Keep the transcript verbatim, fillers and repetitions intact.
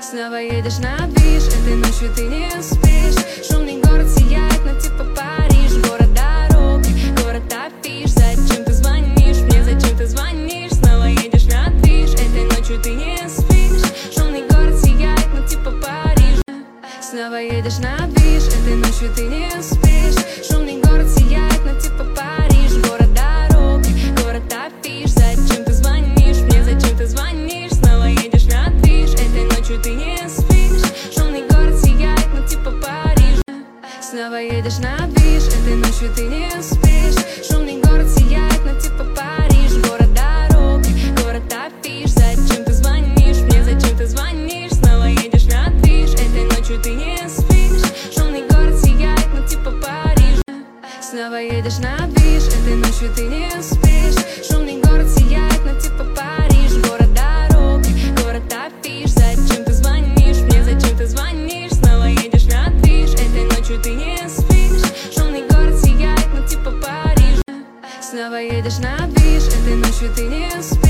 Снова едешь на движ, этой ночью ты не спишь. Шумный город сияет, но типа Париж. Город дорог, город Афиш. Зачем ты звонишь мне, зачем ты звонишь? Снова едешь на движ, этой ночью ты не спишь. Шумный город сияет, но типа Париж. Снова едешь на движ, этой ночью ты не спишь. Шумный город сияет, но типа Париж. Город дорог, город Афиш. Зачем ты звонишь мне, зачем ты звонишь? Снова едешь на движ, этой ночью ты не спишь. Шумный город сияет, но типа Париж. Снова едешь на движ, этой ночью ты не спишь. Шумный город сияет, но типа Париж. Город дорог, город Афиш. Зачем ты звонишь мне, зачем ты звонишь? Снова едешь на движ, этой ночью ты не спишь. Шумный город сияет, но типа Париж. Снова едешь на движ, этой ночью ты не спишь. Шумный город сияет, но типа Париж. Город дорог, город Афиш. Зачем ты звонишь мне, зачем ты звонишь? Снова едешь на движ, этой ночью ты не спишь. Шумный город сияет, но типа Париж. Снова едешь на движ, этой ночью ты не спишь.